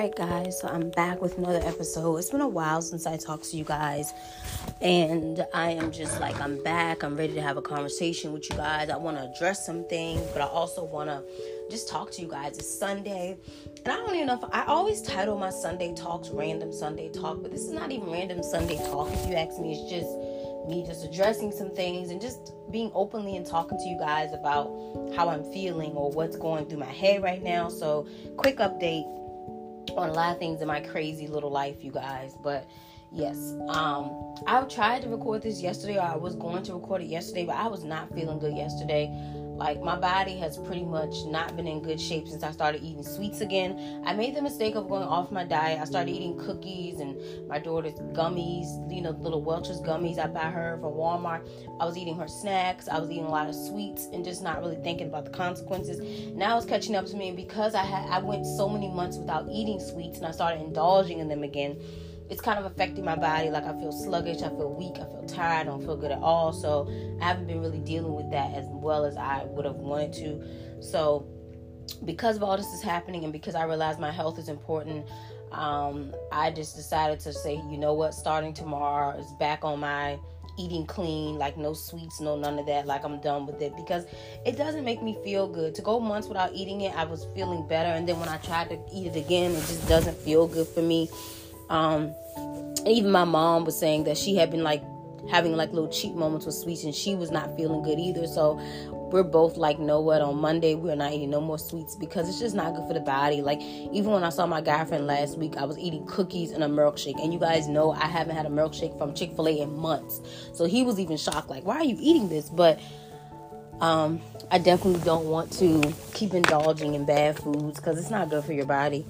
Alright guys, so I'm back with another episode. It's been a while since I talked to you guys, and I am just like, I'm back. I'm ready to have a conversation with you guys. I want to address some things, but I also want to just talk to you guys. It's Sunday, and I don't even know if I always title my Sunday talks Random Sunday Talk, but this is not even Random Sunday Talk. If you ask me, it's just me just addressing some things and just being openly and talking to you guys about how I'm feeling or what's going through my head right now. So quick update on a lot of things in my crazy little life, you guys. But yes, I tried to record this yesterday, or I was going to record it yesterday, but I was not feeling good yesterday. Like, my body has pretty much not been in good shape since I started eating sweets again. I made the mistake of going off my diet. I started eating cookies and my daughter's gummies, little Welch's gummies I buy her from Walmart. I was eating her snacks. I was eating a lot of sweets and just not really thinking about the consequences. Now it's catching up to me, and because I went so many months without eating sweets and I started indulging in them again, it's kind of affecting my body. Like, I feel sluggish, I feel weak, I feel tired, I don't feel good at all. So I haven't been really dealing with that as well as I would have wanted to. So because of all this is happening, and because I realize my health is important, I just decided to say, you know what, starting tomorrow is back on my eating clean, like no sweets, no none of that. Like, I'm done with it, because it doesn't make me feel good. To go months without eating it, I was feeling better, and then when I tried to eat it again, it just doesn't feel good for me. Even my mom was saying that she had been like having like little cheat moments with sweets, and she was not feeling good either. So we're both like, know what, on Monday we're not eating no more sweets, because it's just not good for the body. Like, even when I saw my guy friend last week, I was eating cookies and a milkshake, and you guys know I haven't had a milkshake from Chick-fil-A in months. So he was even shocked, like, why are you eating this? But I definitely don't want to keep indulging in bad foods, because it's not good for your body.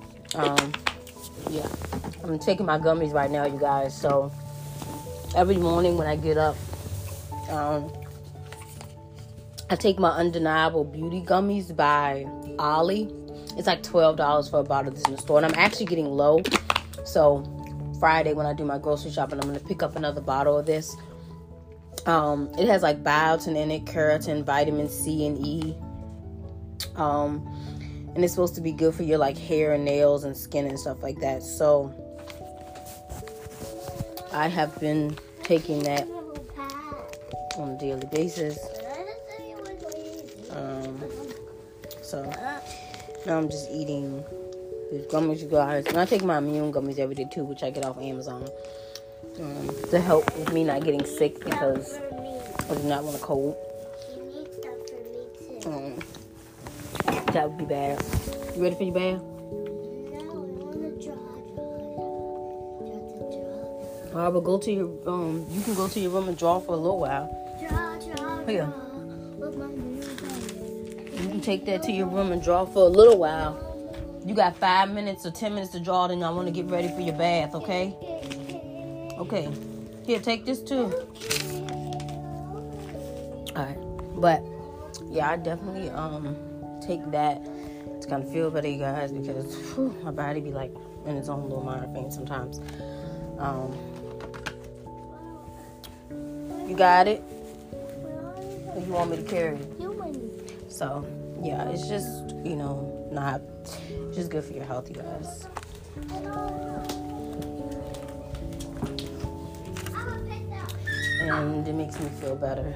Yeah, I'm taking my gummies right now, you guys. So every morning when I get up, I take my Undeniable Beauty gummies by Ollie. It's like $12 for a bottle of this in the store, and I'm actually getting low. So Friday when I do my grocery shopping, I'm going to pick up another bottle of this. It has like biotin in it, keratin, vitamin C and E. And it's supposed to be good for your like hair and nails and skin and stuff like that. So I have been taking that on a daily basis. So now I'm just eating these gummies, you guys. And I take my immune gummies every day too, which I get off Amazon, to help with me not getting sick, because I do not want a cold. That would be bad. You ready for your bath? Alright, but go to your you can go to your room and draw for a little while. Here. You can take that to your room and draw for a little while. You got 5 minutes or 10 minutes to draw, then I want to get ready for your bath, okay? Okay. Here, take this too. Alright. But yeah, I definitely take that to kind of feel better, you guys, because my body be like in its own little minor thing sometimes. You got it? Or you want me to carry it? So yeah, it's just, not just good for your health, you guys. And it makes me feel better.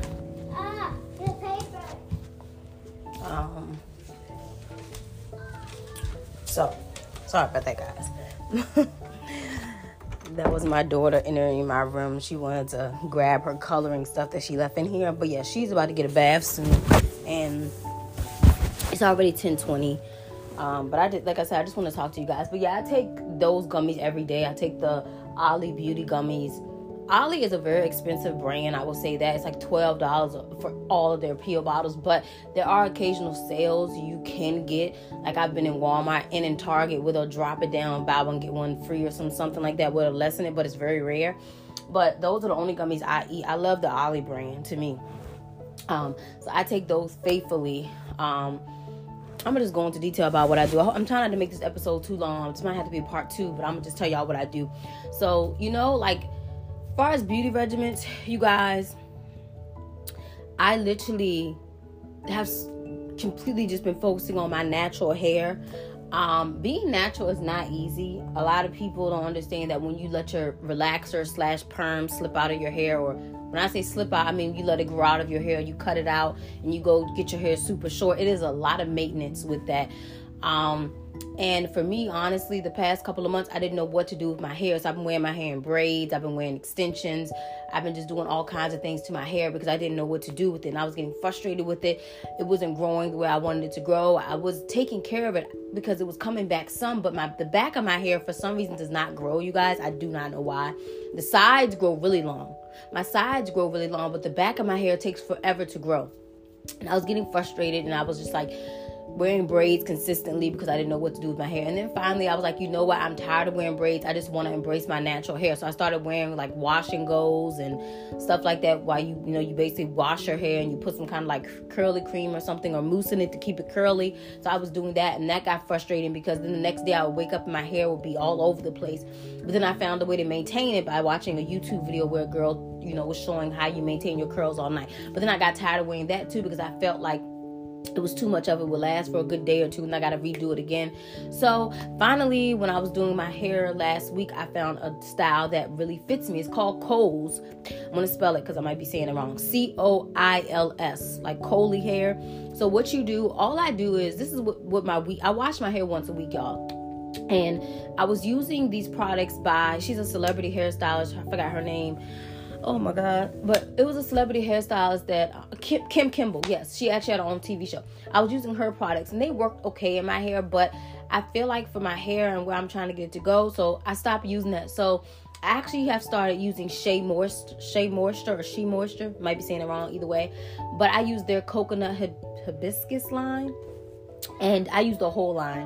So, sorry about that, guys. That was my daughter entering my room. She wanted to grab her coloring stuff that she left in here. But yeah, she's about to get a bath soon. And it's already 10:20. But I just want to talk to you guys. But yeah, I take those gummies every day. I take the Ollie Beauty gummies. Ollie is a very expensive brand, I will say that. It's like $12 for all of their pill bottles, but there are occasional sales you can get. Like, I've been in Walmart and in Target where they'll drop it down, buy one, get one free or something like that, where they'll lessen it, but it's very rare. But those are the only gummies I eat. I love the Ollie brand, to me. So I take those faithfully. I'm going to just go into detail about what I do. I'm trying not to make this episode too long. This might have to be a part 2, but I'm going to just tell y'all what I do. So, as far as beauty regimens, you guys, I literally have completely just been focusing on my natural hair. Being natural is not easy. A lot of people don't understand that when you let your relaxer / perm slip out of your hair, or when I say slip out, I mean you let it grow out of your hair, you cut it out and you go get your hair super short. It is a lot of maintenance with that. And for me, honestly, the past couple of months, I didn't know what to do with my hair. So I've been wearing my hair in braids. I've been wearing extensions. I've been just doing all kinds of things to my hair because I didn't know what to do with it. And I was getting frustrated with it. It wasn't growing the way I wanted it to grow. I was taking care of it because it was coming back some, but the back of my hair, for some reason, does not grow, you guys. I do not know why. The sides grow really long. My sides grow really long, but the back of my hair takes forever to grow. And I was getting frustrated, and I was just like, wearing braids consistently because I didn't know what to do with my hair. And then finally I was like, you know what, I'm tired of wearing braids. I just want to embrace my natural hair. So I started wearing like wash and goes and stuff like that, while you basically wash your hair and you put some kind of like curly cream or something, or mousse in it to keep it curly. So I was doing that, and that got frustrating because then the next day I would wake up and my hair would be all over the place. But then I found a way to maintain it by watching a YouTube video where a girl was showing how you maintain your curls all night. But then I got tired of wearing that too because I felt like it was too much of it, would last for a good day or two, and I got to redo it again. So finally, when I was doing my hair last week, I found a style that really fits me. It's called Coils. I'm going to spell it because I might be saying it wrong. Coils, like Coley hair. So what you do, all I do is, this is what my week, I wash my hair once a week, y'all. And I was using these products by, she's a celebrity hairstylist. I forgot her name. Oh my God. But it was a celebrity hairstylist that Kim Kimble. Yes, she actually had her own TV show. I was using her products and they worked okay in my hair, but I feel like for my hair and where I'm trying to get it to go, so I stopped using that. So I actually have started using Shea Moisture, or She Moisture. Might be saying it wrong either way. But I use their coconut hibiscus line, and I use the whole line.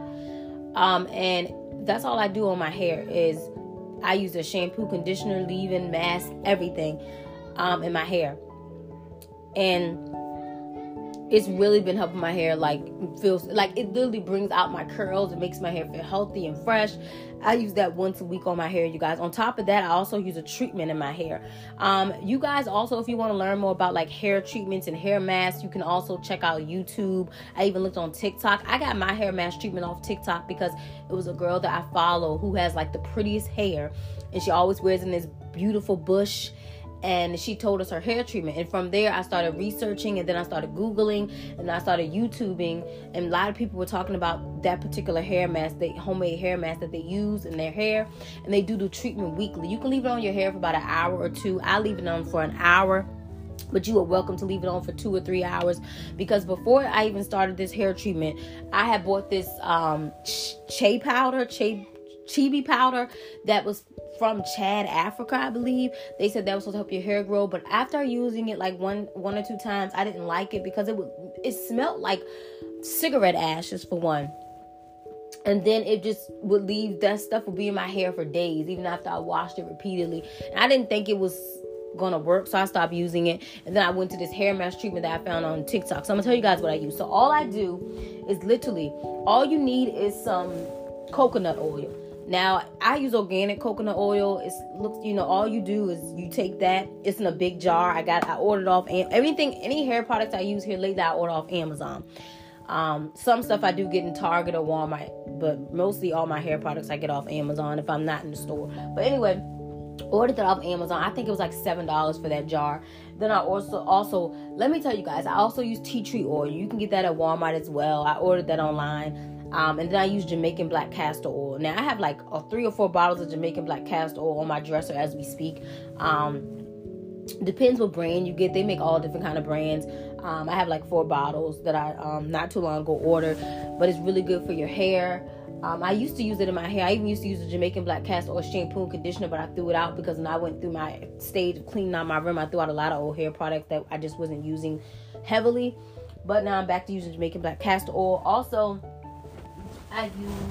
And that's all I do on my hair is I use a shampoo, conditioner, leave-in, mask, everything in my hair. And it's really been helping my hair, feels like it literally brings out my curls. It makes my hair feel healthy and fresh. I use that once a week on my hair, you guys. On top of that, I also use a treatment in my hair. You guys also, if you want to learn more about hair treatments and hair masks, you can also check out YouTube. I even looked on TikTok. I got my hair mask treatment off TikTok because it was a girl that I follow who has the prettiest hair, and she always wears in this beautiful bush. And she told us her hair treatment. And from there, I started researching, and then I started Googling, and I started YouTubing. And a lot of people were talking about that particular hair mask, the homemade hair mask that they use in their hair. And they do the treatment weekly. You can leave it on your hair for about an hour or two. I leave it on for an hour, but you are welcome to leave it on for 2 or 3 hours. Because before I even started this hair treatment, I had bought this chibi powder that was from Chad, Africa, I believe. They said that was supposed to help your hair grow, but after using it one or two times, I didn't like it because it smelled like cigarette ashes for one. And then it just would leave, that stuff would be in my hair for days, even after I washed it repeatedly. And I didn't think it was gonna work, so I stopped using it. And then I went to this hair mask treatment that I found on TikTok. So I'm gonna tell you guys what I use. So all I do is literally, all you need is some coconut oil. Now, I use organic coconut oil. All you do is you take that. It's in a big jar. I ordered off any hair products I use here lately, I order off Amazon. Some stuff I do get in Target or Walmart, but mostly all my hair products I get off Amazon if I'm not in the store. But anyway, ordered that off Amazon. I think it was $7 for that jar. Then I also let me tell you guys, I also use tea tree oil. You can get that at Walmart as well. I ordered that online. And then I use Jamaican black castor oil. Now I have 3 or 4 bottles of Jamaican black castor oil on my dresser as we speak. Depends what brand you get. They make all different kind of brands. I have 4 bottles that I not too long ago ordered, but it's really good for your hair. I used to use it in my hair. I even used to use the Jamaican black castor oil shampoo and conditioner, but I threw it out because when I went through my stage of cleaning out my room, I threw out a lot of old hair products that I just wasn't using heavily. But now I'm back to using Jamaican black castor oil. Also, I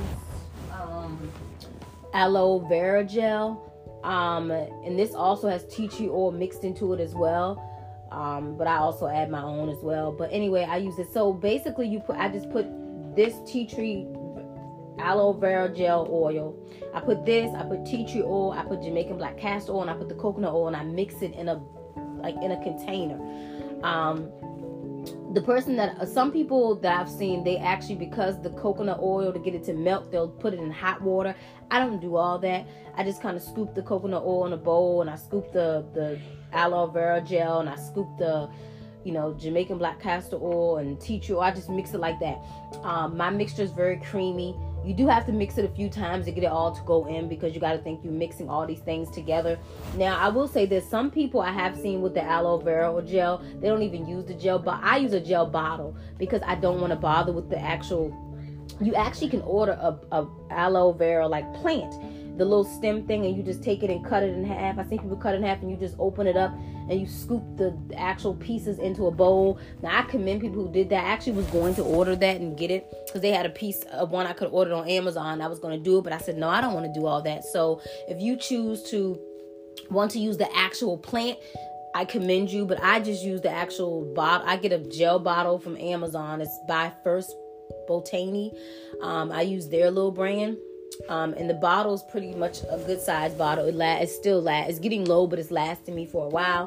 use aloe vera gel, and this also has tea tree oil mixed into it as well, but I also add my own as well. But anyway, I use it. So basically, I just put this tea tree aloe vera gel oil. I put tea tree oil, I put Jamaican black castor oil, and I put the coconut oil, and I mix it in a container. some people that I've seen, they actually, because the coconut oil, to get it to melt, they'll put it in hot water. I don't do all that. I just kind of scoop the coconut oil in a bowl, and I scoop the aloe vera gel, and I scoop the Jamaican black castor oil and tea tree oil. I just mix it like that. My mixture is very creamy. You do have to mix it a few times to get it all to go in, because you got to think you're mixing all these things together. Now, I will say there's some people I have seen with the aloe vera gel, they don't even use the gel, but I use a gel bottle because I don't want to bother with the actual. You actually can order a aloe vera like plant, the little stem thing, and you just take it and cut it in half. I see people cut it in half, and you just open it up and you scoop the actual pieces into a bowl. Now, I commend people who did that. I actually was going to order that and get it because they had a piece of one I could order on Amazon. I was going to do it, but I said, no, I don't want to do all that. So if you choose to want to use the actual plant, I commend you, but I just use the actual bottle. I get a gel bottle from Amazon. It's by First Botany. I use their little brand. And the bottle is pretty much a good size bottle. It's getting low, but it's lasting me for a while.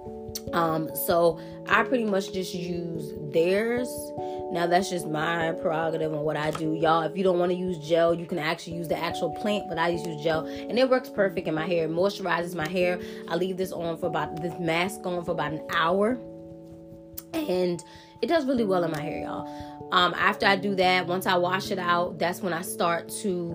So I pretty much just use theirs. Now that's just my prerogative on what I do. Y'all, if you don't want to use gel, you can actually use the actual plant, but I just use gel, and it works perfect in my hair. It moisturizes my hair. I leave this mask on for about an hour, and it does really well in my hair, y'all. After I do that, once I wash it out, that's when I start to,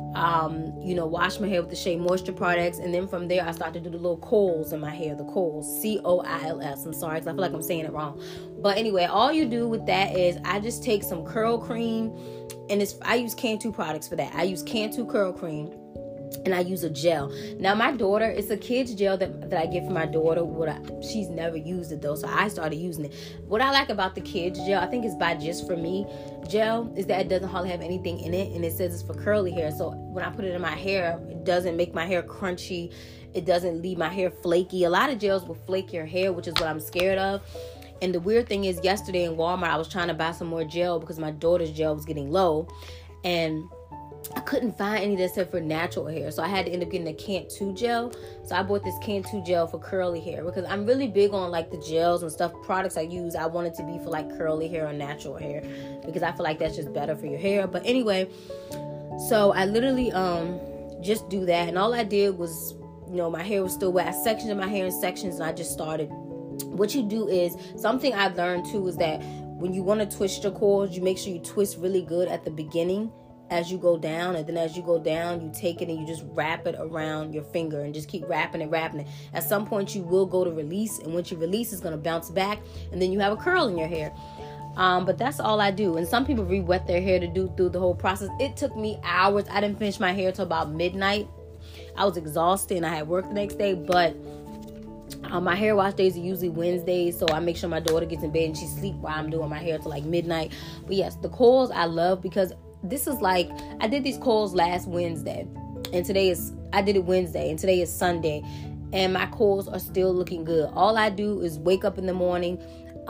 wash my hair with the Shea Moisture products. And then from there, I start to do the little coils in my hair, the coils, COILS. I'm sorry, because I feel like I'm saying it wrong. But anyway, all you do with that is I just take some curl cream, and I use Cantu products for that. I use Cantu curl cream, and I use a gel. Now, my daughter, it's a kid's gel that I get for my daughter. She's never used it, though, so I started using it. What I like about the kids gel, I think it's by Just For Me gel, is that it doesn't hardly have anything in it, and it says it's for curly hair. So when I put it in my hair, it doesn't make my hair crunchy. It doesn't leave my hair flaky. A lot of gels will flake your hair, which is what I'm scared of. And the weird thing is, yesterday in Walmart, I was trying to buy some more gel because my daughter's gel was getting low, and I couldn't find any that said for natural hair. So I had to end up getting a Cantu gel. So I bought this Cantu gel for curly hair, because I'm really big on like the gels and stuff, products I use. I want it to be for like curly hair or natural hair, because I feel like that's just better for your hair. But anyway, so I literally just do that. And all I did was, my hair was still wet. I sectioned my hair in sections, and I just started. What you do is, something I've learned too, is that when you want to twist your coils, you make sure you twist really good at the beginning as you go down, and then as you go down, you take it and you just wrap it around your finger and just keep wrapping it. At some point, you will go to release, and once you release, it's going to bounce back, and then you have a curl in your hair. But that's all I do. And some people re-wet their hair to do through the whole process. It took me hours. I didn't finish my hair till about midnight. I was exhausted, and I had work the next day, but my hair wash days are usually Wednesdays, so I make sure my daughter gets in bed and she sleeps while I'm doing my hair till like midnight. But yes, the coils I love, because this is like, I did these coils last Wednesday, and I did it Wednesday, and today is Sunday, and my coils are still looking good. All I do is wake up in the morning,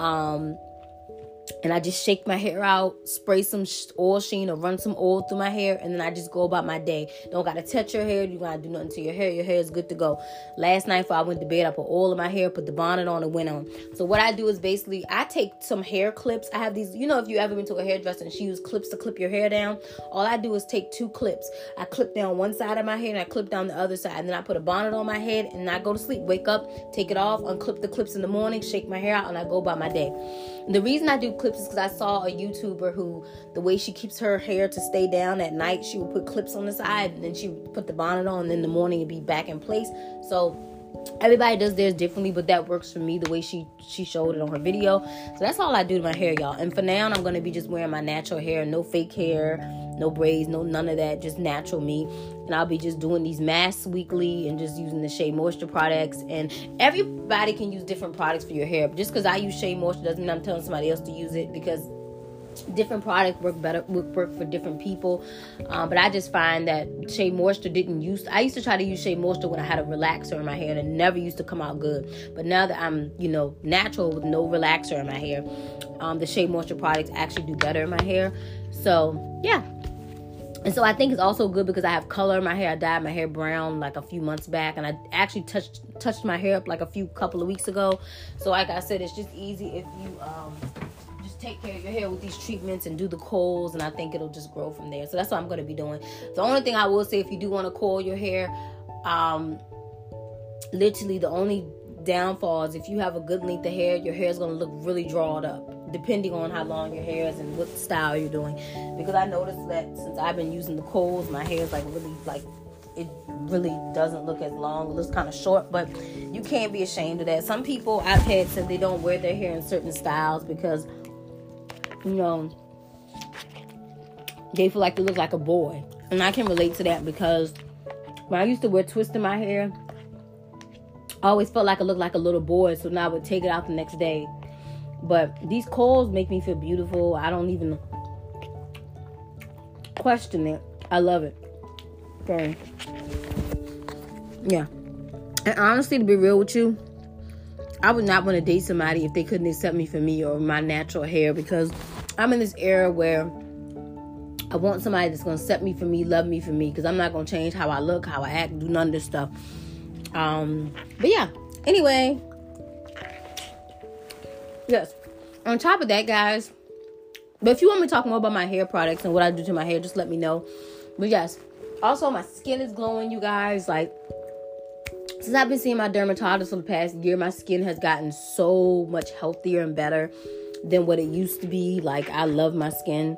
and I just shake my hair out, spray some oil sheen or run some oil through my hair, and then I just go about my day. Don't got to touch your hair. You got to do nothing to your hair. Your hair is good to go. Last night before I went to bed, I put oil in my hair, put the bonnet on, and went on. So what I do is basically, I take some hair clips. I have these, if you ever been to a hairdresser and she used clips to clip your hair down, all I do is take 2 clips. I clip down one side of my hair, and I clip down the other side, and then I put a bonnet on my head, and I go to sleep. Wake up, take it off, unclip the clips in the morning, shake my hair out, and I go about my day. And the reason I do clips is because I saw a YouTuber who, the way she keeps her hair to stay down at night, she would put clips on the side, and then she would put the bonnet on, and then in the morning it'd be back in place. So everybody does theirs differently, but that works for me the way she showed it on her video. So that's all I do to my hair, y'all. And for now, I'm going to be just wearing my natural hair, no fake hair, no braids, none of that, just natural me. And I'll be just doing these masks weekly and just using the Shea Moisture products. And everybody can use different products for your hair. But just because I use Shea Moisture doesn't mean I'm telling somebody else to use it, because different products work for different people. But I just find that Shea Moisture I used to try to use Shea Moisture when I had a relaxer in my hair, and it never used to come out good. But now that I'm, natural with no relaxer in my hair, the Shea Moisture products actually do better in my hair. So, yeah. And so I think it's also good because I have color in my hair. I dyed my hair brown like a few months back, and I actually touched my hair up like a couple of weeks ago. So like I said, it's just easy if you just take care of your hair with these treatments and do the coils, and I think it'll just grow from there. So that's what I'm going to be doing. The only thing I will say, if you do want to coil your hair, literally the only downfall is if you have a good length of hair, your hair is going to look really drawn up, depending on how long your hair is and what style you're doing. Because I noticed that since I've been using the coils, my hair is it really doesn't look as long. It looks kind of short, but you can't be ashamed of that. Some people I've had said they don't wear their hair in certain styles because, they feel like they look like a boy. And I can relate to that because when I used to wear twists in my hair, I always felt like I looked like a little boy. So now I would take it out the next day. But these coils make me feel beautiful. I don't even question it. I love it. Okay. Yeah. And honestly, to be real with you, I would not want to date somebody if they couldn't accept me for me or my natural hair, because I'm in this era where I want somebody that's going to accept me for me, love me for me, because I'm not going to change how I look, how I act, do none of this stuff. But yeah, anyway, yes, on top of that, guys, but if you want me to talk more about my hair products and what I do to my hair, just let me know. But yes, also my skin is glowing, you guys. Like, since I've been seeing my dermatologist for the past year, my skin has gotten so much healthier and better than what it used to be. Like, I love my skin.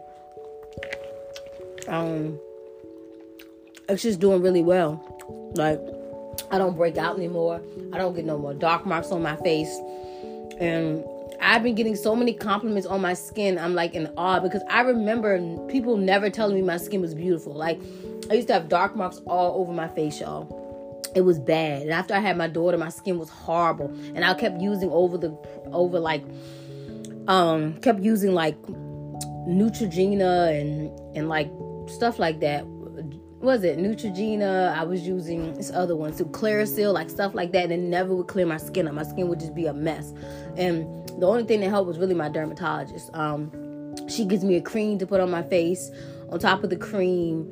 It's just doing really well. Like, I don't break out anymore. I don't get no more dark marks on my face. And I've been getting so many compliments on my skin. I'm like in awe, because I remember people never telling me my skin was beautiful. Like, I used to have dark marks all over my face, y'all. It was bad. And after I had my daughter, my skin was horrible. And I kept using kept using like Neutrogena and like stuff like that. Was it Neutrogena? I was using this other one, so Clearasil, like stuff like that, and it never would clear my skin up. My skin would just be a mess. And the only thing that helped was really my dermatologist. She gives me a cream to put on my face. On top of the cream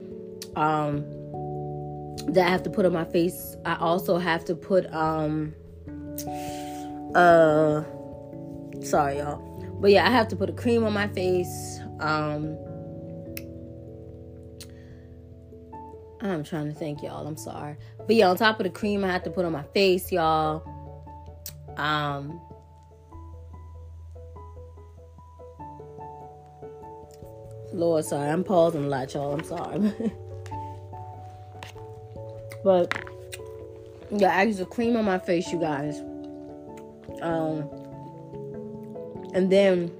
that I have to put on my face, I also have to put sorry y'all, but yeah, I have to put a cream on my face. I'm trying to think, y'all. I'm sorry. But yeah, on top of the cream I have to put on my face, y'all. Lord, sorry. I'm pausing a lot, y'all. I'm sorry. But yeah, I use a cream on my face, you guys. And then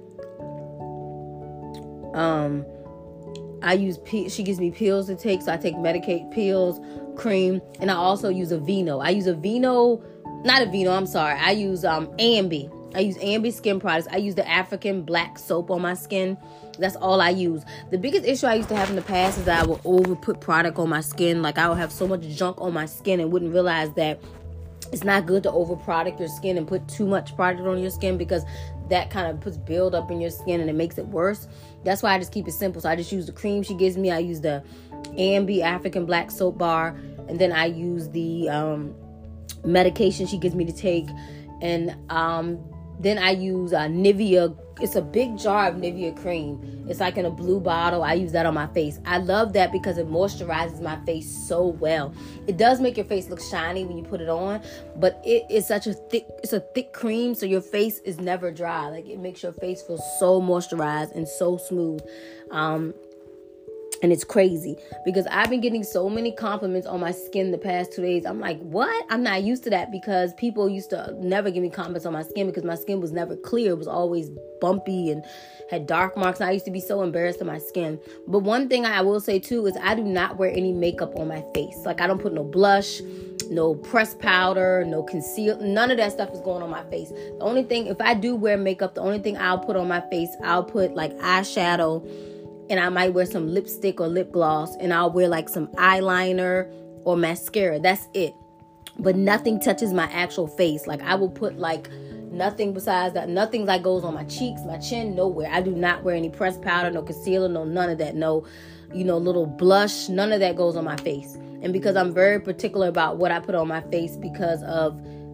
I use she gives me pills to take, so I take Medicaid pills, cream, and I also use Aveeno. I use Aveeno, not Aveeno, I'm sorry. I use Ambi. I use Ambi skin products. I use the African black soap on my skin. That's all I use. The biggest issue I used to have in the past is that I would over put product on my skin. Like, I would have so much junk on my skin and wouldn't realize that it's not good to over product your skin and put too much product on your skin, because that kind of puts build up in your skin and it makes it worse. That's why I just keep it simple. So I just use the cream she gives me. I use the Ambi African black soap bar, and then I use the medication she gives me to take, and then I use Nivea. It's a big jar of Nivea cream. It's like in a blue bottle. I use that on my face. I love that because it moisturizes my face so well. It does make your face look shiny when you put it on, but it's a thick cream, so your face is never dry. Like, it makes your face feel so moisturized and so smooth. And it's crazy because I've been getting so many compliments on my skin the past 2 days. I'm like, what? I'm not used to that, because people used to never give me compliments on my skin because my skin was never clear. It was always bumpy and had dark marks. And I used to be so embarrassed of my skin. But one thing I will say too is I do not wear any makeup on my face. Like, I don't put no blush, no pressed powder, no conceal. None of that stuff is going on my face. The only thing, if I do wear makeup, the only thing I'll put on my face, I'll put like eyeshadow, and I might wear some lipstick or lip gloss, and I'll wear like some eyeliner or mascara. That's it. But nothing touches my actual face. Like, I will put like nothing besides that. Nothing like goes on my cheeks, my chin, nowhere. I do not wear any pressed powder, no concealer, no none of that. No little blush. None of that goes on my face. And because I'm very particular about what I put on my face because of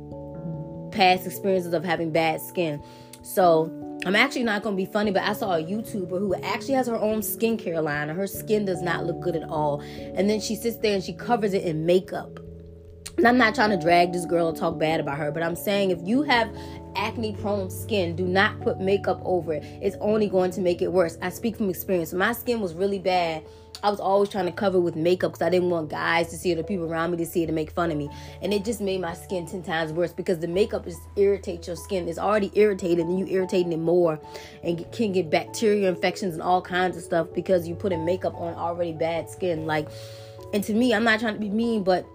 past experiences of having bad skin. So I'm actually not going to be funny, but I saw a YouTuber who actually has her own skincare line, and her skin does not look good at all. And then she sits there and she covers it in makeup. And I'm not trying to drag this girl or talk bad about her, but I'm saying if you have acne-prone skin, do not put makeup over it. It's only going to make it worse. I speak from experience. My skin was really bad. I was always trying to cover it with makeup because I didn't want guys to see it or people around me to see it and make fun of me. And it just made my skin 10 times worse because the makeup just irritates your skin. It's already irritated and you irritating it more and can get bacteria infections and all kinds of stuff because you put in makeup on already bad skin. And to me, I'm not trying to be mean, but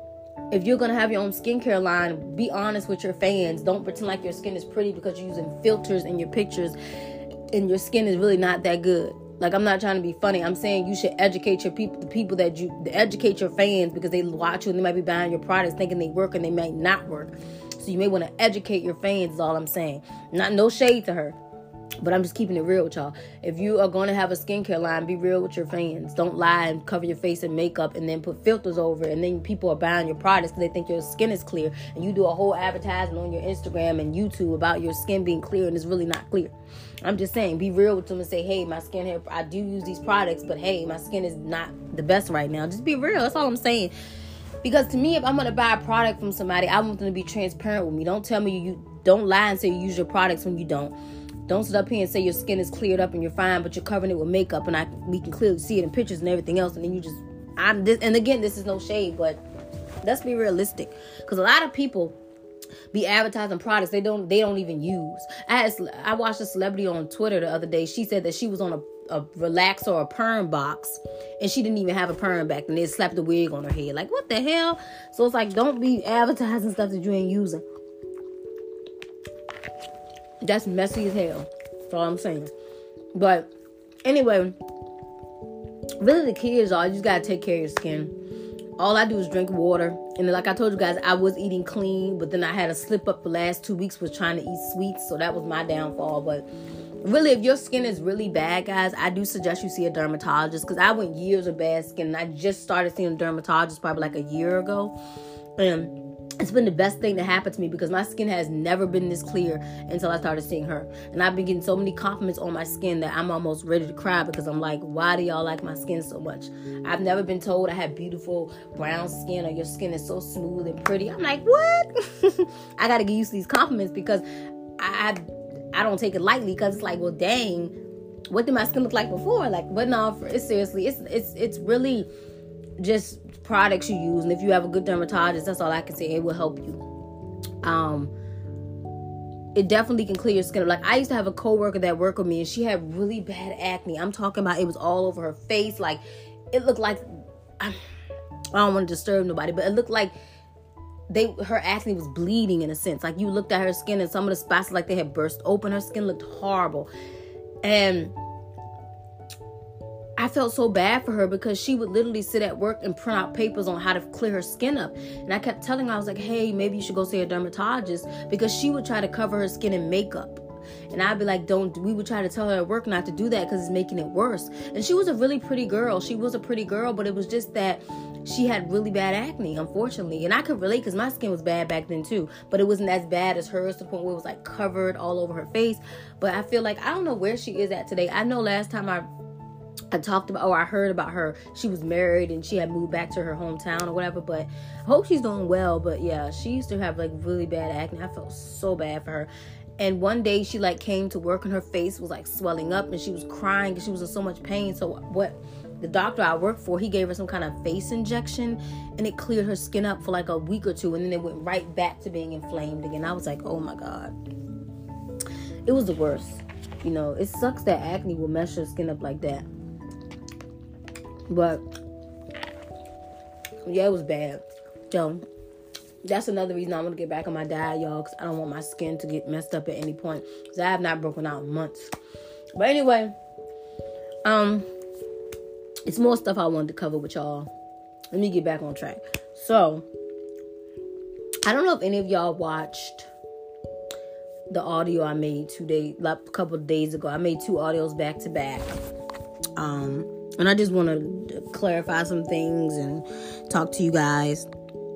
if you're going to have your own skincare line, be honest with your fans. Don't pretend like your skin is pretty because you're using filters in your pictures and your skin is really not that good. I'm not trying to be funny. I'm saying you should educate your people, the people that educate your fans because they watch you and they might be buying your products thinking they work and they might not work. So you may want to educate your fans is all I'm saying. No shade to her. But I'm just keeping it real with y'all. If you are going to have a skincare line, be real with your fans. Don't lie and cover your face in makeup and then put filters over it. And then people are buying your products because they think your skin is clear. And you do a whole advertisement on your Instagram and YouTube about your skin being clear and it's really not clear. I'm just saying, be real with them and say, hey, my skin here, I do use these products, but hey, my skin is not the best right now. Just be real. That's all I'm saying. Because to me, if I'm going to buy a product from somebody, I want them to be transparent with me. Don't tell me you don't lie and say you use your products when you don't. Don't sit up here and say your skin is cleared up and you're fine, but you're covering it with makeup and we can clearly see it in pictures and everything else. And then and again, this is no shade, but let's be realistic. Because a lot of people be advertising products they don't even use. I watched a celebrity on Twitter the other day. She said that she was on a relaxer or a perm box and she didn't even have a perm back and they slapped a wig on her head. Like, what the hell? So it's like, don't be advertising stuff that you ain't using. That's messy as hell. That's all I'm saying. But anyway, really the key is you just gotta take care of your skin. All I do is drink water. And like I told you guys, I was eating clean, but then I had a slip up the last 2 weeks was trying to eat sweets. So that was my downfall. But really, if your skin is really bad, guys, I do suggest you see a dermatologist because I went years of bad skin and I just started seeing a dermatologist probably like a year ago. And it's been the best thing that happened to me because my skin has never been this clear until I started seeing her. And I've been getting so many compliments on my skin that I'm almost ready to cry because I'm like, why do y'all like my skin so much? I've never been told I have beautiful brown skin or your skin is so smooth and pretty. I'm like, what? I got to get used to these compliments because I don't take it lightly because it's like, well, dang, what did my skin look like before? But no, seriously, it's really just products you use, and if you have a good dermatologist, that's all I can say. It will help you. It definitely can clear your skin up. I used to have a coworker that worked with me, and she had really bad acne. I'm talking about it was all over her face. It looked like I don't want to disturb nobody, but it looked like her acne was bleeding in a sense. You looked at her skin, and some of the spots like they had burst open. Her skin looked horrible, and I felt so bad for her because she would literally sit at work and print out papers on how to clear her skin up. And I kept telling her, I was like, hey, maybe you should go see a dermatologist because she would try to cover her skin in makeup. And I'd be like, we would try to tell her at work not to do that because it's making it worse. And she was a really pretty girl. She was a pretty girl, but it was just that she had really bad acne, unfortunately. And I could relate because my skin was bad back then too. But it wasn't as bad as hers to the point where it was covered all over her face. But I feel like, I don't know where she is at today. I know last time I talked about, or I heard about her, she was married and she had moved back to her hometown or whatever, but I hope she's doing well. But yeah, she used to have really bad acne. I felt so bad for her. And one day she came to work and her face was swelling up and she was crying because she was in so much pain. So what the doctor I worked for, he gave her some kind of face injection and it cleared her skin up for a week or two, and then it went right back to being inflamed again. I was like, oh my God. It was the worst. It sucks that acne will mess your skin up like that. But yeah, it was bad. So that's another reason I want to get back on my diet, y'all, because I don't want my skin to get messed up at any point, because I have not broken out in months. But anyway, it's more stuff I wanted to cover with y'all. Let me get back on track. So I don't know if any of y'all watched the audio I made a couple of days ago. I made 2 audios back to back. And I just want to clarify some things and talk to you guys.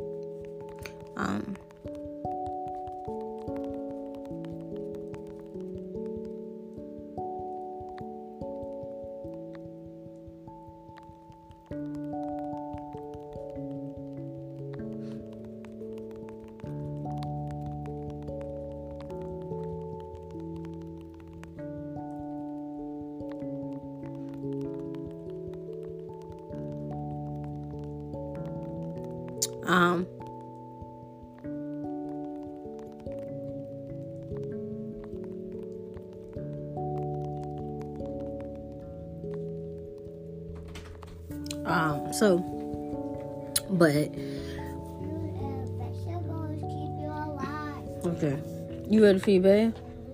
So, but okay, you ready for your bed?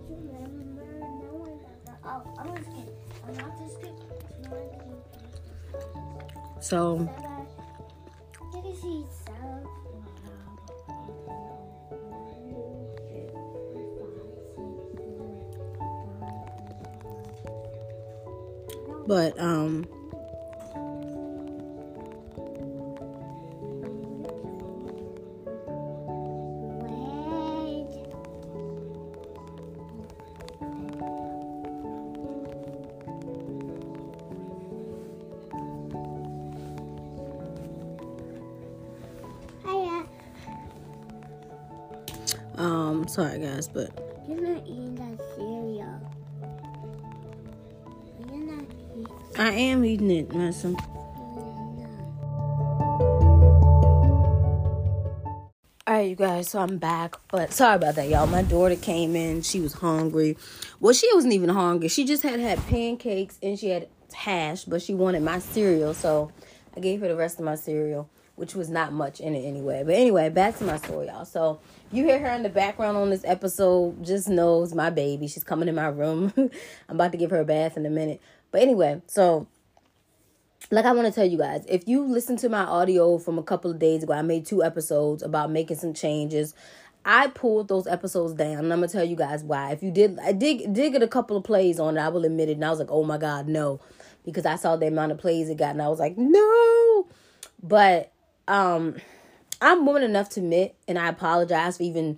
So, but sorry guys, but you're not eating that cereal. You're not eating. I am eating it, Madison. Alright, you guys, so I'm back. But sorry about that, y'all. My daughter came in. She was hungry. Well, she wasn't even hungry. She just had pancakes and she had hash, but she wanted my cereal. So I gave her the rest of my cereal, which was not much in it anyway. But anyway, back to my story, y'all. So you hear her in the background on this episode, just knows my baby. She's coming in my room. I'm about to give her a bath in a minute. But anyway, so like I want to tell you guys, if you listen to my audio from a couple of days ago, I made 2 episodes about making some changes. I pulled those episodes down, and I'm going to tell you guys why. If you did, I did get a couple of plays on it, I will admit it, and I was like, oh my God, no. Because I saw the amount of plays it got, and I was like, no. But I'm woman enough to admit, and I apologize for even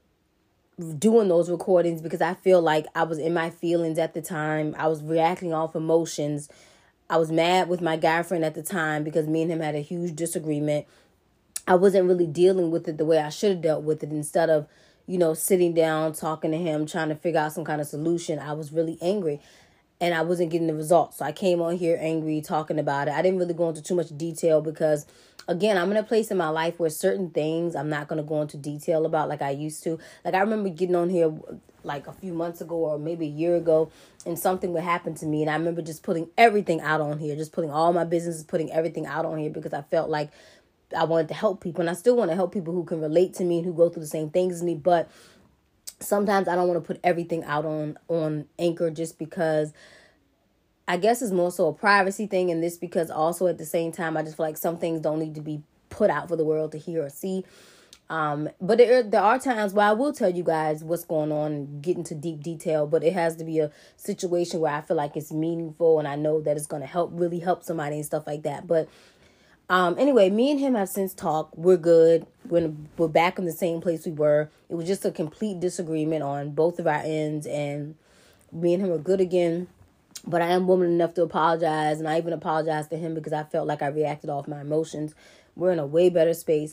doing those recordings because I feel like I was in my feelings at the time. I was reacting off emotions. I was mad with my guy friend at the time because me and him had a huge disagreement. I wasn't really dealing with it the way I should have dealt with it. Instead of, sitting down, talking to him, trying to figure out some kind of solution, I was really angry and I wasn't getting the results. So I came on here angry, talking about it. I didn't really go into too much detail because, again, I'm in a place in my life where certain things I'm not going to go into detail about like I used to. Like I remember getting on here like a few months ago or maybe a year ago and something would happen to me. And I remember just putting everything out on here, just putting all my businesses, putting everything out on here because I felt like I wanted to help people. And I still want to help people who can relate to me and who go through the same things as me. But sometimes I don't want to put everything out on Anchor just because I guess it's more so a privacy thing. And this because also at the same time, I just feel like some things don't need to be put out for the world to hear or see. But there are times where I will tell you guys what's going on and get into deep detail, but it has to be a situation where I feel like it's meaningful and I know that it's going to really help somebody and stuff like that. But anyway, me and him have since talked. We're good. We're back in the same place we were. It was just a complete disagreement on both of our ends, and me and him are good again. But I am woman enough to apologize, and I even apologized to him because I felt like I reacted off my emotions. We're in a way better space.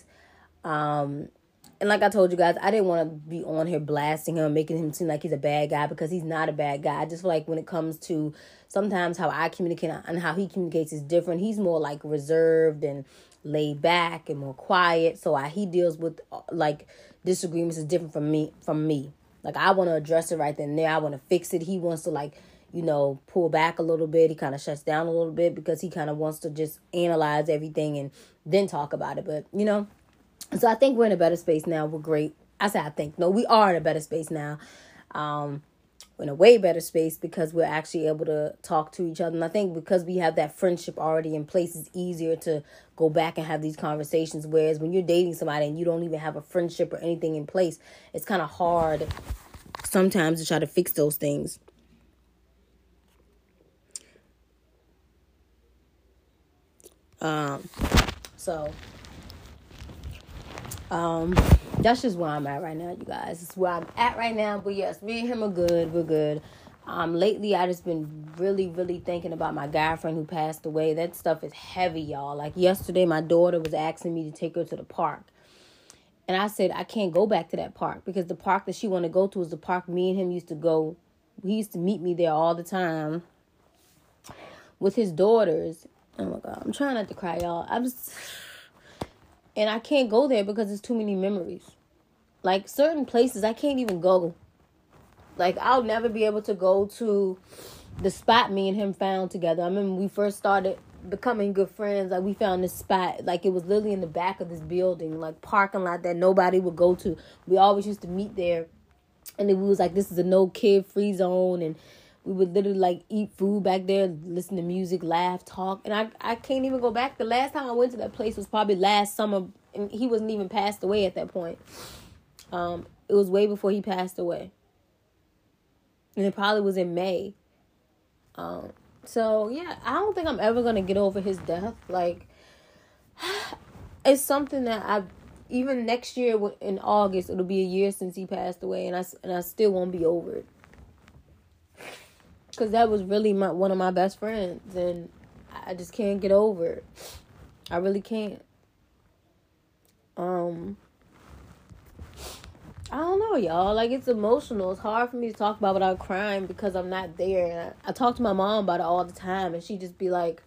And like I told you guys, I didn't want to be on here blasting him, making him seem like he's a bad guy because he's not a bad guy. I just feel like when it comes to sometimes how I communicate and how he communicates is different. He's more like reserved and laid back and more quiet. So he deals with like disagreements is different from me. Like I want to address it right then and there. I want to fix it. He wants to pull back a little bit. He kind of shuts down a little bit because he kind of wants to just analyze everything and then talk about it. But, so I think we're in a better space now. We're great. I say I think. No, we are in a better space now. We're in a way better space because we're actually able to talk to each other. And I think because we have that friendship already in place, it's easier to go back and have these conversations. Whereas when you're dating somebody and you don't even have a friendship or anything in place, it's kind of hard sometimes to try to fix those things. So that's just where I'm at right now, you guys. It's where I'm at right now. But yes, me and him are good. We're good. Lately I just been really, really thinking about my guy friend who passed away. That stuff is heavy, y'all. Like yesterday, my daughter was asking me to take her to the park. And I said, I can't go back to that park because the park that she want to go to is the park me and him used to go. He used to meet me there all the time with his daughters. Oh my God, I'm trying not to cry, y'all. And I can't go there because there's too many memories. Like certain places I can't even go. Like I'll never be able to go to the spot me and him found together. I remember when we first started becoming good friends, like we found this spot, like it was literally in the back of this building, like parking lot that nobody would go to. We always used to meet there, and then we was like, this is a no kid free zone, and we would literally like eat food back there, listen to music, laugh, talk. And I can't even go back. The last time I went to that place was probably last summer, and he wasn't even passed away at that point. It was way before he passed away, and it probably was in May. So yeah, I don't think I'm ever gonna get over his death. Like, it's something that even next year in August, it'll be a year since he passed away, and I still won't be over it. Cause that was really one of my best friends, and I just can't get over it. I really can't. I don't know, y'all. Like, it's emotional. It's hard for me to talk about without crying because I'm not there. And I talk to my mom about it all the time, and she just be like,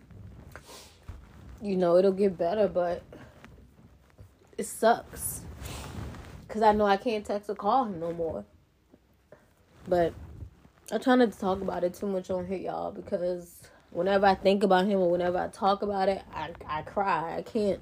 it'll get better, but it sucks. Because I know I can't text or call him no more. But I try not to talk about it too much on here, y'all, because whenever I think about him or whenever I talk about it, I cry. I can't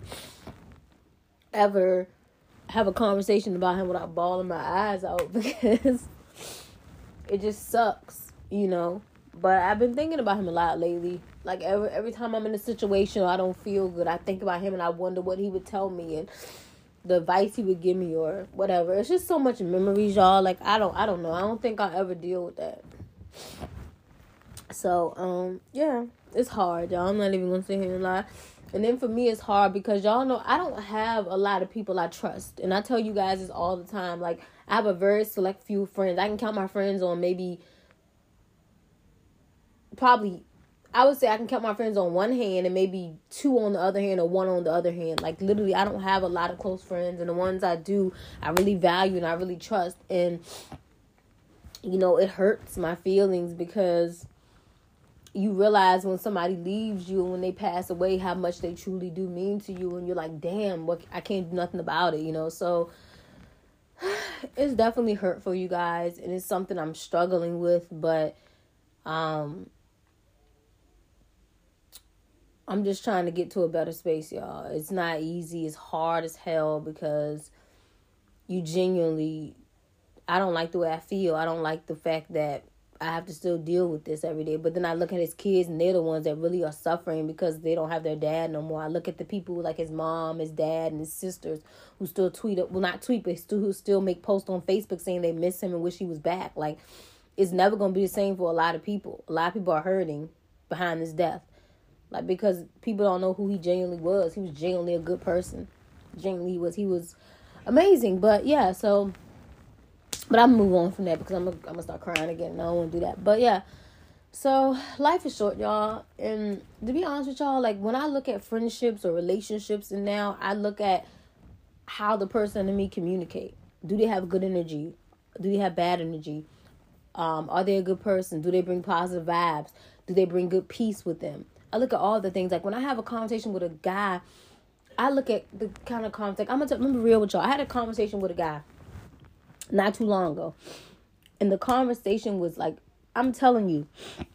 ever have a conversation about him without bawling my eyes out because it just sucks, But I've been thinking about him a lot lately. Like every time I'm in a situation or I don't feel good, I think about him and I wonder what he would tell me and the advice he would give me or whatever. It's just so much memories, y'all. Like I don't know. I don't think I'll ever deal with that. So yeah, it's hard, y'all. I'm not even gonna sit here and lie. And then for me, it's hard because y'all know I don't have a lot of people I trust. And I tell you guys this all the time. Like, I have a very select few friends. I can count my friends on I would say I can count my friends on one hand and maybe two on the other hand or one on the other hand. Like, literally, I don't have a lot of close friends. And the ones I do, I really value and I really trust. And, it hurts my feelings because you realize when somebody leaves you and when they pass away how much they truly do mean to you, and you're like, damn, I can't do nothing about it, so it's definitely hurtful, you guys, and it's something I'm struggling with, but I'm just trying to get to a better space, y'all. It's not easy. It's hard as hell because you genuinely, I don't like the way I feel. I don't like the fact that I have to still deal with this every day. But then I look at his kids and they're the ones that really are suffering because they don't have their dad no more. I look at the people like his mom, his dad, and his sisters who still not tweet, but who still make posts on Facebook saying they miss him and wish he was back. Like, it's never going to be the same for a lot of people. A lot of people are hurting behind his death. Like, because people don't know who he genuinely was. He was genuinely a good person. Genuinely he was amazing. But yeah, so... But I'm move on from that because I'm gonna start crying again and I don't want to do that. But yeah, so life is short, y'all. And to be honest with y'all, like when I look at friendships or relationships, and now I look at how the person and me communicate. Do they have good energy? Do they have bad energy? Are they a good person? Do they bring positive vibes? Do they bring good peace with them? I look at all the things. Like when I have a conversation with a guy, I look at the kind of conversation. I'm gonna be real with y'all. I had a conversation with a guy not too long ago, and the conversation was like, I'm telling you,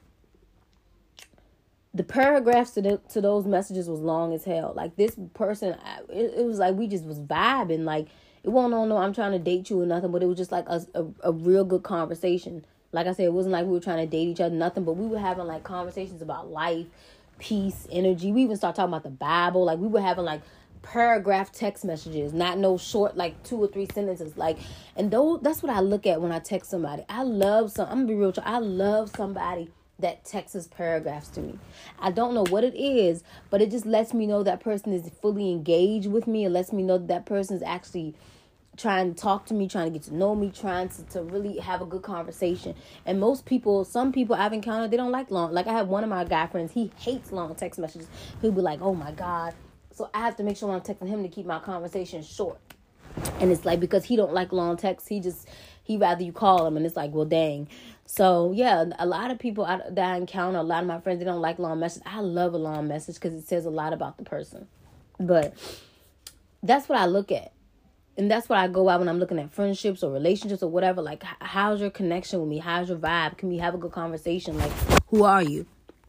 the paragraphs to those messages was long as hell. Like this person, it was like we just was vibing. Like it wasn't no I'm trying to date you or nothing, but it was just like a real good conversation. Like I said, it wasn't like we were trying to date each other, nothing, but we were having like conversations about life, peace, energy. We even started talking about the Bible. Like we were having like paragraph text messages, not no short like 2 or 3 sentences. Like, and that's what I look at when I text somebody. I'm gonna be real with you. I love somebody that texts paragraphs to me. I don't know what it is, but it just lets me know that person is fully engaged with me. It lets me know that person is actually trying to talk to me, trying to get to know me, trying to really have a good conversation. And some people I've encountered, they don't like long. Like I have one of my guy friends, he hates long text messages. He'll be like, oh my God. So I have to make sure when I'm texting him to keep my conversation short. And it's like, because he don't like long texts, he rather you call him. And it's like, well, dang. So yeah, a lot of people that I encounter, a lot of my friends, they don't like long messages. I love a long message because it says a lot about the person. But that's what I look at. And that's what I go out when I'm looking at friendships or relationships or whatever. Like, how's your connection with me? How's your vibe? Can we have a good conversation? Like, who are you?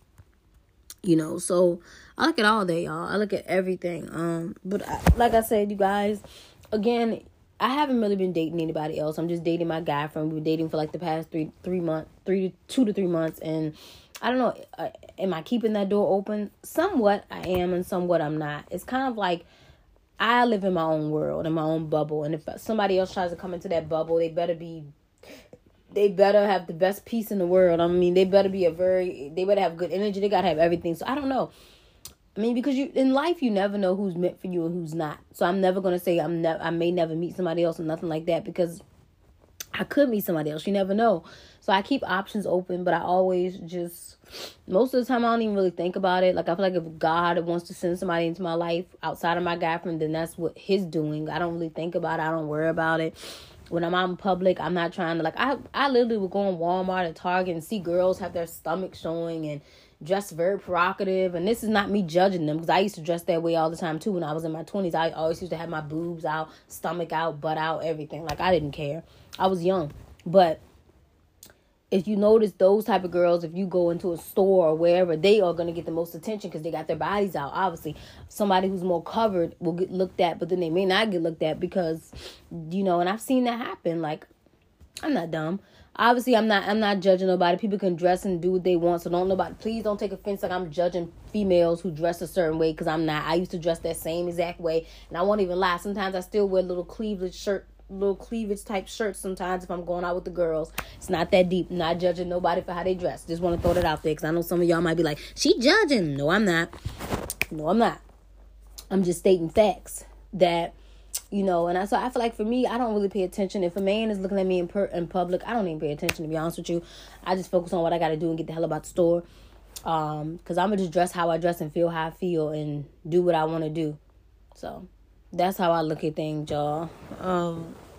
You know, so I look at all that, y'all. I look at everything. But like I said, you guys, again, I haven't really been dating anybody else. I'm just dating my guy friend. We've been dating for like the past 2 to 3 months. And I don't know, am I keeping that door open? Somewhat I am and somewhat I'm not. It's kind of like, I live in my own world, in my own bubble. And if somebody else tries to come into that bubble, they better have the best peace in the world. I mean, they better have good energy. They gotta have everything. So I don't know. I mean, because in life, you never know who's meant for you and who's not. So I'm never going to say I may never meet somebody else or nothing like that, because I could meet somebody else. You never know. So I keep options open, but I always just, most of the time, I don't even really think about it. Like, I feel like if God wants to send somebody into my life outside of my guy friend, then that's what he's doing. I don't really think about it. I don't worry about it. When I'm out in public, I'm not trying to, like, I literally would go in Walmart and Target and see girls have their stomach showing and dress very provocative. And this is not me judging them, because I used to dress that way all the time too. When I was in my 20s, I always used to have my boobs out, stomach out, butt out, everything. Like, I didn't care. I was young. But if you notice those type of girls, if you go into a store or wherever, they are going to get the most attention because they got their bodies out. Obviously, somebody who's more covered will get looked at, but then they may not get looked at because, you know, and I've seen that happen. Like, I'm not dumb. Obviously, I'm not judging nobody. People can dress and do what they want. So please don't take offense like I'm judging females who dress a certain way, because I'm not. I used to dress that same exact way. And I won't even lie. Sometimes I still wear little cleavage type shirts sometimes if I'm going out with the girls. It's not that deep. Not judging nobody for how they dress. Just want to throw that out there, because I know some of y'all might be like, she judging. No, I'm not. I'm just stating facts that, you know, and so I feel like for me, I don't really pay attention. If a man is looking at me in public, I don't even pay attention, to be honest with you. I just focus on what I got to do and get the hell about the store. Because I'm going to just dress how I dress and feel how I feel and do what I want to do. So that's how I look at things, y'all. I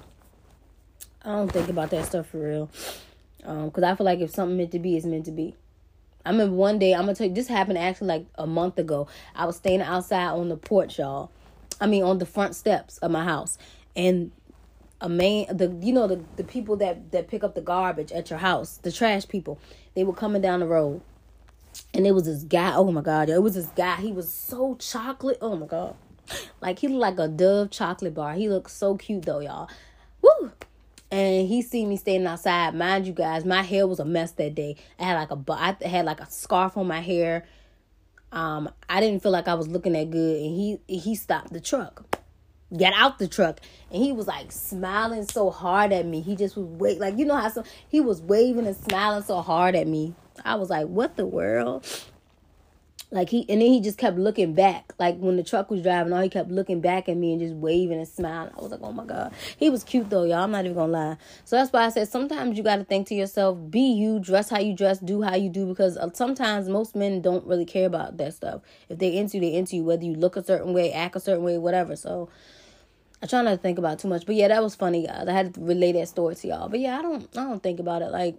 don't think about that stuff for real. Because I feel like if something meant to be, it's meant to be. I remember one day, I'm going to tell you, this happened actually like a month ago. I was standing outside on the porch, y'all. On the front steps of my house. And a man, the people that pick up the garbage at your house, the trash people, they were coming down the road. And it was this guy, oh my God, it was this guy, he was so chocolate, oh my God. Like, he looked like a Dove chocolate bar. He looked so cute though, y'all. Woo! And he seen me standing outside. Mind you guys, my hair was a mess that day. I had like a scarf on my hair. I didn't feel like I was looking that good, and he stopped the truck, got out the truck, and he was like smiling so hard at me. He just was like, you know how he was waving and smiling so hard at me. I was like, what the world? Like, and then he just kept looking back. Like, when the truck was driving on, he kept looking back at me and just waving and smiling. I was like, oh my God. He was cute though, y'all. I'm not even gonna lie. So that's why I said sometimes you got to think to yourself, be you, dress how you dress, do how you do. Because sometimes most men don't really care about that stuff. If they into you, they into you. Whether you look a certain way, act a certain way, whatever. So I try not to think about it too much. But yeah, that was funny, guys. I had to relay that story to y'all. But yeah, I don't think about it. Like,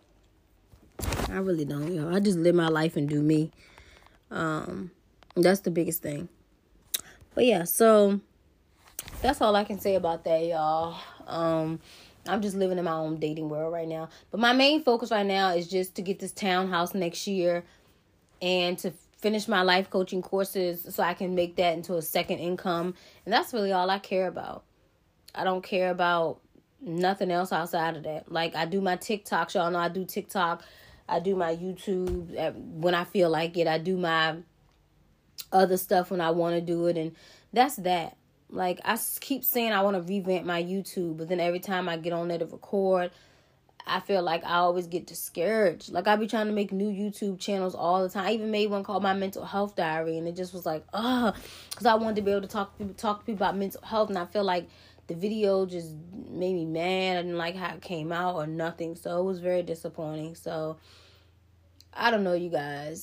I really don't, y'all. I just live my life and do me. That's the biggest thing. But yeah, so that's all I can say about that, y'all. I'm just living in my own dating world right now. But my main focus right now is just to get this townhouse next year and to finish my life coaching courses so I can make that into a second income. And that's really all I care about. I don't care about nothing else outside of that. Like, I do my TikToks. Y'all know I do TikTok. I do my YouTube when I feel like it. I do my other stuff when I want to do it. And that's that. Like, I keep saying I want to revamp my YouTube. But then every time I get on there to record, I feel like I always get discouraged. Like, I be trying to make new YouTube channels all the time. I even made one called My Mental Health Diary, and it just was like, because I wanted to be able to talk to people about mental health, and I feel like the video just made me mad. I didn't like how it came out or nothing, so it was very disappointing. So, I don't know, you guys.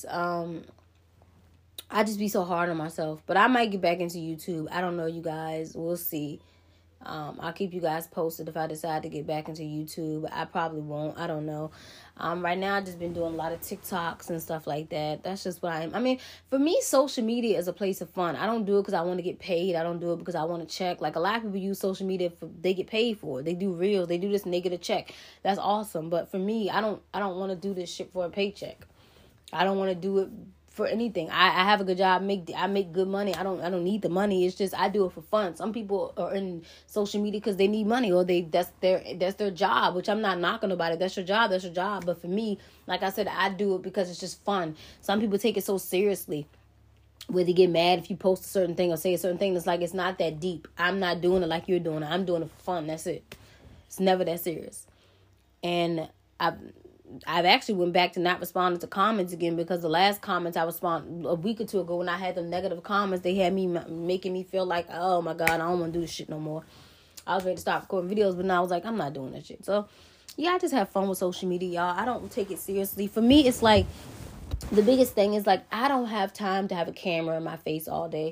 I just be so hard on myself, but I might get back into YouTube. I don't know, you guys. We'll see. I'll keep you guys posted if I decide to get back into YouTube. I probably won't. I don't know. Right now, I've just been doing a lot of TikToks and stuff like that. That's just what I am. I mean, for me, social media is a place of fun. I don't do it because I want to get paid. I don't do it because I want to check. Like, a lot of people use social media they get paid for it. They do reels. They do this and they get a check. That's awesome. But for me, I don't want to do this shit for a paycheck. I don't want to do it for anything. I have a good job. I make good money. I don't need the money. It's just I do it for fun. Some people are in social media because they need money, or that's their job, which I'm not knocking about it. That's your job. That's your job. But for me, like I said, I do it because it's just fun. Some people take it so seriously, where they get mad if you post a certain thing or say a certain thing. It's like, it's not that deep. I'm not doing it like you're doing it. I'm doing it for fun. That's it. It's never that serious. And I've actually went back to not responding to comments again, because the last comments I responded a week or two ago, when I had the negative comments, they had me making me feel like, oh my God, I don't want to do this shit no more. I was ready to stop recording videos, but now I was like, I'm not doing that shit. So yeah, I just have fun with social media, y'all. I don't take it seriously. For me, it's like, the biggest thing is like, I don't have time to have a camera in my face all day.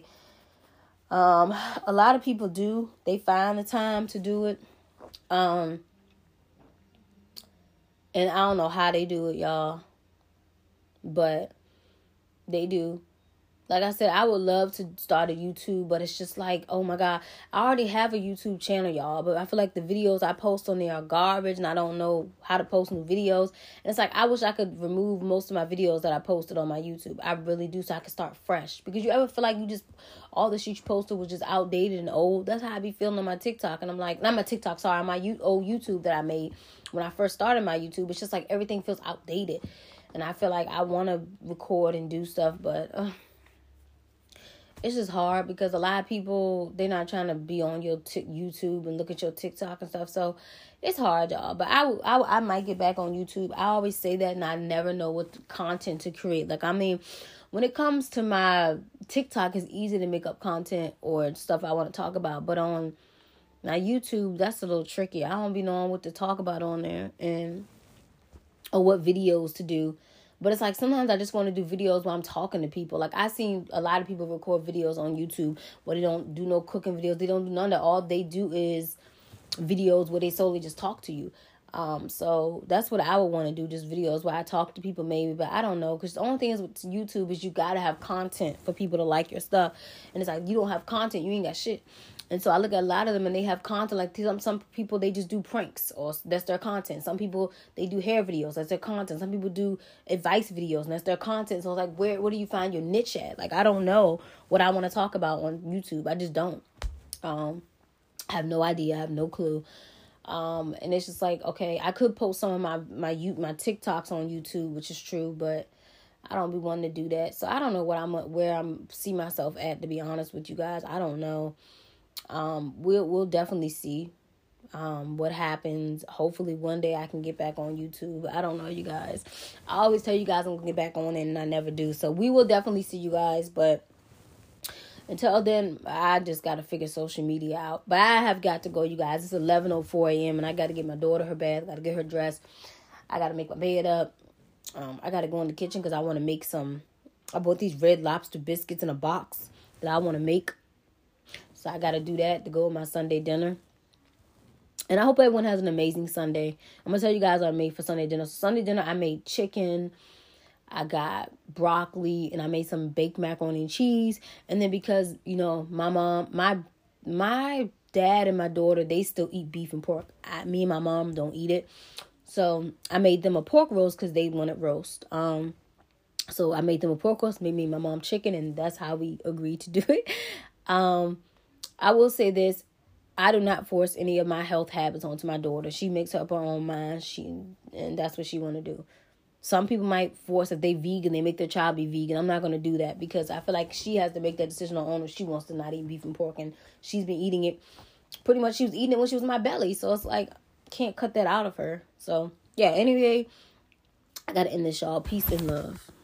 A lot of people do. They find the time to do it. And I don't know how they do it, y'all. But they do. Like I said, I would love to start a YouTube, but it's just like, oh my God. I already have a YouTube channel, y'all. But I feel like the videos I post on there are garbage, and I don't know how to post new videos. And it's like, I wish I could remove most of my videos that I posted on my YouTube. I really do, so I can start fresh. Because you ever feel like all the shit you posted was just outdated and old? That's how I be feeling on my TikTok. And I'm like, not my TikTok, sorry, my old YouTube that I made when I first started my YouTube. It's just like everything feels outdated. And I feel like I want to record and do stuff, but it's just hard because a lot of people, they're not trying to be on your YouTube and look at your TikTok and stuff. So it's hard, y'all. But I might get back on YouTube. I always say that, and I never know what content to create. Like, I mean, when it comes to my TikTok, it's easy to make up content or stuff I want to talk about. But on my YouTube, that's a little tricky. I don't be knowing what to talk about on there or what videos to do. But it's like, sometimes I just want to do videos where I'm talking to people. Like, I seen a lot of people record videos on YouTube where they don't do no cooking videos. They don't do none of that. All they do is videos where they solely just talk to you. So that's what I would want to do, just videos where I talk to people maybe. But I don't know, because the only thing is with YouTube is you got to have content for people to like your stuff. And it's like, you don't have content, you ain't got shit. And so I look at a lot of them and they have content. Like, some people, they just do pranks, or that's their content. Some people, they do hair videos. That's their content. Some people do advice videos, and that's their content. So it's like, where do you find your niche at? Like, I don't know what I want to talk about on YouTube. I just don't. I have no idea. I have no clue. And it's just like, okay, I could post some of my TikToks on YouTube, which is true, but I don't be wanting to do that. So I don't know where I'm see myself at, to be honest with you guys. I don't know. We'll definitely see what happens. Hopefully one day I can get back on YouTube. I don't know, you guys. I always tell you guys I'm gonna get back on it, and I never do. So we will definitely see you guys, but until then, I just got to figure social media out. But I have got to go, you guys. It's 11:04 a.m. and I got to get my daughter her bath. Got to get her dressed. I got to make my bed up. I got to go in the kitchen because I want to make I bought these Red Lobster biscuits in a box that I want to make. So I got to do that to go with my Sunday dinner. And I hope everyone has an amazing Sunday. I'm going to tell you guys what I made for Sunday dinner. So Sunday dinner, I made chicken. I got broccoli, and I made some baked macaroni and cheese. And then because, my mom, my dad and my daughter, they still eat beef and pork. Me and my mom don't eat it. So I made them a pork roast because they wanted roast. So I made them a pork roast, made me and my mom chicken, and that's how we agreed to do it. I will say this. I do not force any of my health habits onto my daughter. She makes up her own mind. And that's what she want to do. Some people might force, if they vegan, they make their child be vegan. I'm not going to do that because I feel like she has to make that decision on her own if she wants to not eat beef and pork. And she's been eating it. Pretty much she was eating it when she was in my belly. So it's like, can't cut that out of her. So, yeah, anyway, I gotta end this, y'all. Peace and love.